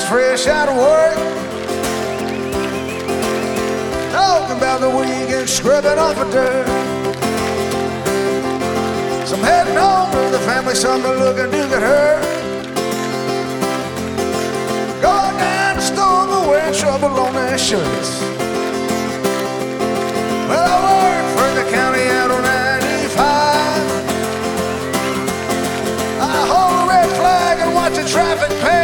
just fresh out of work. Talking about the weekend, scrubbing off the dirt. Some heading home to the family, some to look and do get hurt. Going down the store, but wearing trouble on their shirts.